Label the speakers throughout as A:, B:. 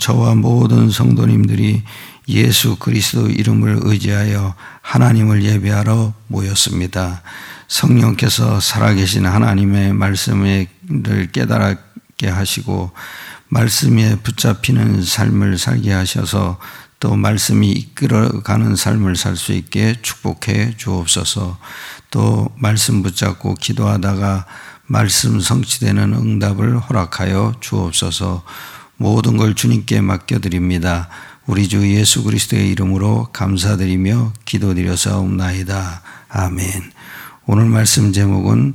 A: 저와 모든 성도님들이 예수 그리스도 이름을 의지하여 하나님을 예배하러 모였습니다. 성령께서 살아계신 하나님의 말씀을 깨달게 하시고 말씀에 붙잡히는 삶을 살게 하셔서 또 말씀이 이끌어가는 삶을 살 수 있게 축복해 주옵소서. 또 말씀 붙잡고 기도하다가 말씀 성취되는 응답을 허락하여 주옵소서. 모든 걸 주님께 맡겨드립니다. 우리 주 예수 그리스도의 이름으로 감사드리며 기도드려사옵나이다. 아멘. 오늘 말씀 제목은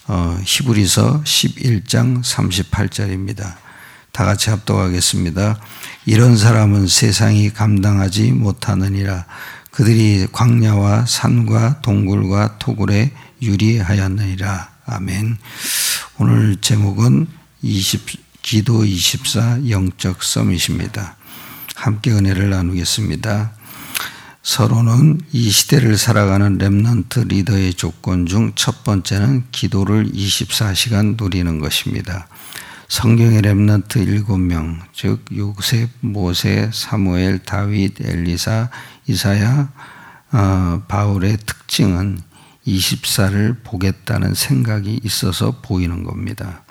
A: 히브리서 11장 38절입니다. 다 같이 합독하겠습니다. 이런 사람은 세상이 감당하지 못하느니라. 그들이 광야와 산과 동굴과 토굴에 유리하였느니라. 아멘. 오늘 제목은 기도 24 영적 서밋입니다. 함께 은혜를 나누겠습니다. 서로는 이 시대를 살아가는 렘넌트 리더의 조건 중 첫 번째는 기도를 24시간 누리는 것입니다. 성경의 렘넌트 7명, 즉 요셉, 모세, 사무엘, 다윗, 엘리사, 이사야, 바울의 특징은 24를 보겠다는 생각이 있어서 보이는 겁니다.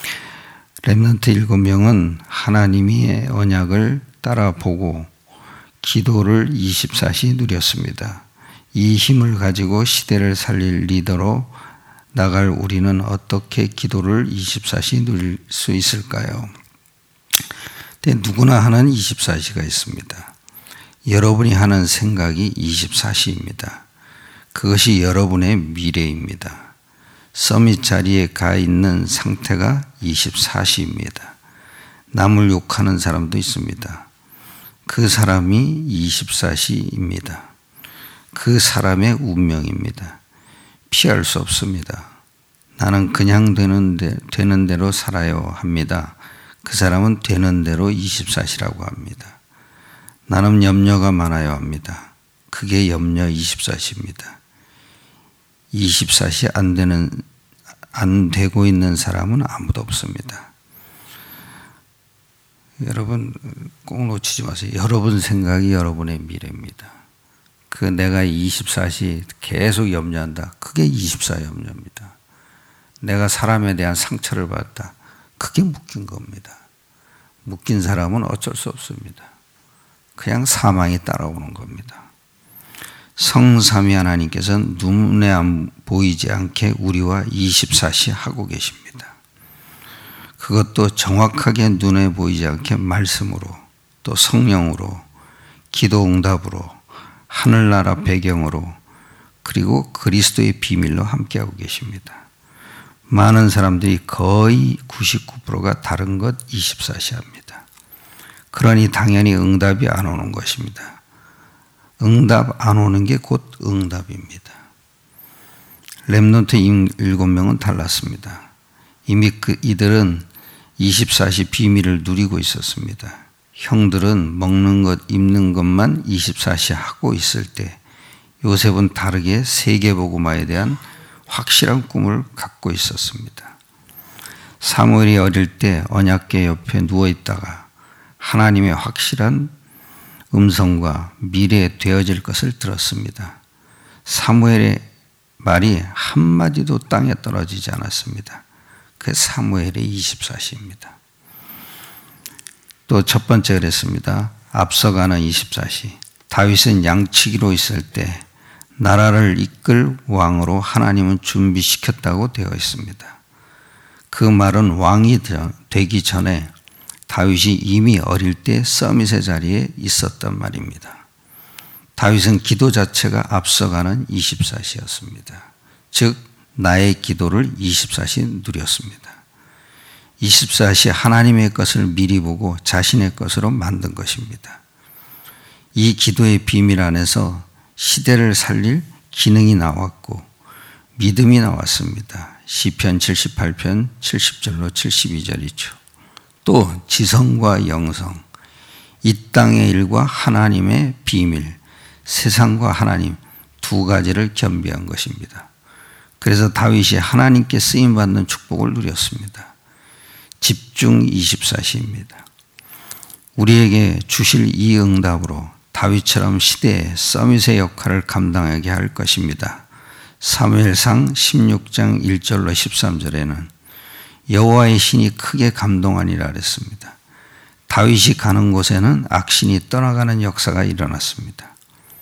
A: 렘넌트 7명은 하나님의 언약을 따라보고 기도를 24시 누렸습니다. 이 힘을 가지고 시대를 살릴 리더로 나갈 우리는 어떻게 기도를 24시 누릴 수 있을까요? 근데 누구나 하는 24시가 있습니다. 여러분이 하는 생각이 24시입니다. 그것이 여러분의 미래입니다. 서밋 자리에 가 있는 상태가 24시입니다. 남을 욕하는 사람도 있습니다. 그 사람이 24시입니다. 그 사람의 운명입니다. 피할 수 없습니다. 나는 그냥 되는 대로 살아요 합니다. 그 사람은 되는 대로 24시라고 합니다. 나는 염려가 많아요 합니다. 그게 염려 24시입니다. 24시 안 되고 있는 사람은 아무도 없습니다. 여러분 꼭 놓치지 마세요. 여러분 생각이 여러분의 미래입니다. 그 내가 24시 계속 염려한다. 그게 24 염려입니다. 내가 사람에 대한 상처를 받았다. 그게 묶인 겁니다. 묶인 사람은 어쩔 수 없습니다. 그냥 사망이 따라오는 겁니다. 성삼위 하나님께서는 눈에 안 보이지 않게 우리와 24시 하고 계십니다. 그것도 정확하게 눈에 보이지 않게 말씀으로 또 성령으로 기도 응답으로 하늘나라 배경으로 그리고 그리스도의 비밀로 함께하고 계십니다. 많은 사람들이 거의 99%가 다른 것 24시 합니다. 그러니 당연히 응답이 안 오는 것입니다. 응답 안 오는 게 곧 응답입니다. 렘넌트 7명은 달랐습니다. 이미 이들은 24시 비밀을 누리고 있었습니다. 형들은 먹는 것, 입는 것만 24시 하고 있을 때 요셉은 다르게 세계복음화에 대한 확실한 꿈을 갖고 있었습니다. 사무엘이 어릴 때 언약궤 옆에 누워있다가 하나님의 확실한 음성과 미래에 되어질 것을 들었습니다. 사무엘의 말이 한마디도 땅에 떨어지지 않았습니다. 그 사무엘의 24시입니다. 또 첫 번째 그랬습니다. 앞서가는 24시. 다윗은 양치기로 있을 때 나라를 이끌 왕으로 하나님은 준비시켰다고 되어 있습니다. 그 말은 왕이 되기 전에 다윗이 이미 어릴 때 서밋의 자리에 있었단 말입니다. 다윗은 기도 자체가 앞서가는 24시였습니다. 즉 나의 기도를 24시 누렸습니다. 24시 하나님의 것을 미리 보고 자신의 것으로 만든 것입니다. 이 기도의 비밀 안에서 시대를 살릴 기능이 나왔고 믿음이 나왔습니다. 시편 78편 70절로 72절이죠. 또 지성과 영성, 이 땅의 일과 하나님의 비밀, 세상과 하나님 두 가지를 겸비한 것입니다. 그래서 다윗이 하나님께 쓰임받는 축복을 누렸습니다. 집중 24시입니다. 우리에게 주실 이 응답으로 다윗처럼 시대의 서밋의 역할을 감당하게 할 것입니다. 사무엘상 16장 1절로 13절에는 여호와의 신이 크게 감동하니라 그랬습니다. 다윗이 가는 곳에는 악신이 떠나가는 역사가 일어났습니다.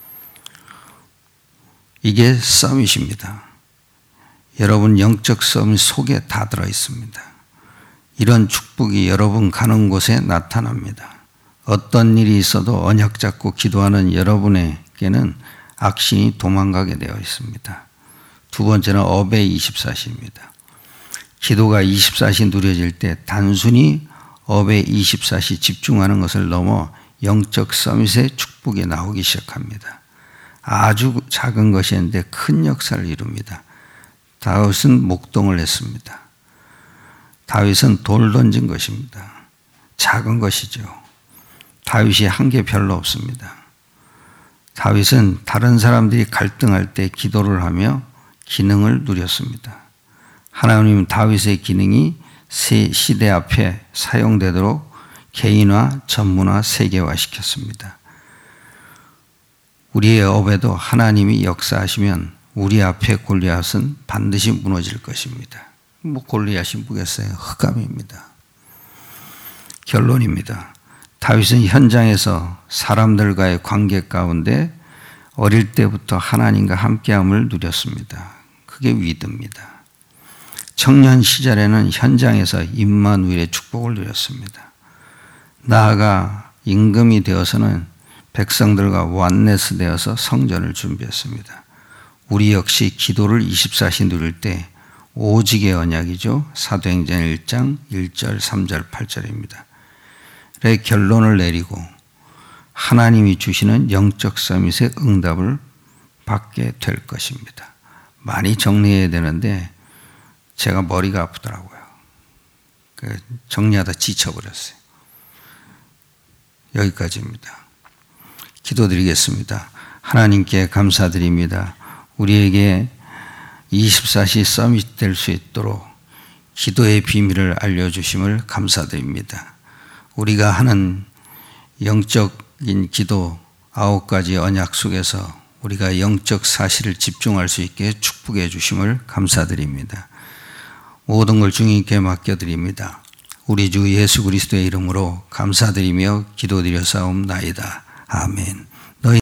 A: 이게 서밋입니다. 여러분 영적 서밋 속에 다 들어 있습니다. 이런 축복이 여러분 가는 곳에 나타납니다. 어떤 일이 있어도 언약 잡고 기도하는 여러분에게는 악신이 도망가게 되어 있습니다. 두 번째는 업의 24시입니다. 기도가 24시 누려질 때 단순히 업의 24시 집중하는 것을 넘어 영적 서밋의 축복이 나오기 시작합니다. 아주 작은 것이었는데 큰 역사를 이룹니다. 다윗은 목동을 했습니다. 다윗은 돌 던진 것입니다. 작은 것이죠. 다윗이 한 게 별로 없습니다. 다윗은 다른 사람들이 갈등할 때 기도를 하며 기능을 누렸습니다. 하나님은 다윗의 기능이 시대 앞에 사용되도록 개인화, 전문화, 세계화 시켰습니다. 우리의 업에도 하나님이 역사하시면 우리 앞에 골리앗은 반드시 무너질 것입니다. 골리앗이 뭐겠어요? 흑암입니다. 결론입니다. 다윗은 현장에서 사람들과의 관계 가운데 어릴 때부터 하나님과 함께함을 누렸습니다. 그게 위드입니다. 청년 시절에는 현장에서 임마누엘의 축복을 누렸습니다. 나아가 임금이 되어서는 백성들과 원네스 되어서 성전을 준비했습니다. 우리 역시 기도를 24시 누릴 때 오직의 언약이죠. 사도행전 1장 1절 3절 8절입니다. 결론을 내리고 하나님이 주시는 영적 서밋의 응답을 받게 될 것입니다. 많이 정리해야 되는데 제가 머리가 아프더라고요. 정리하다 지쳐버렸어요. 여기까지입니다. 기도드리겠습니다. 하나님께 감사드립니다. 우리에게 24시 서밋 될 수 있도록 기도의 비밀을 알려주심을 감사드립니다. 우리가 하는 영적인 기도 9가지 언약 속에서 우리가 영적 사실을 집중할 수 있게 축복해 주심을 감사드립니다. 모든 걸 주님께 맡겨드립니다. 우리 주 예수 그리스도의 이름으로 감사드리며 기도드려 사옵나이다. 아멘.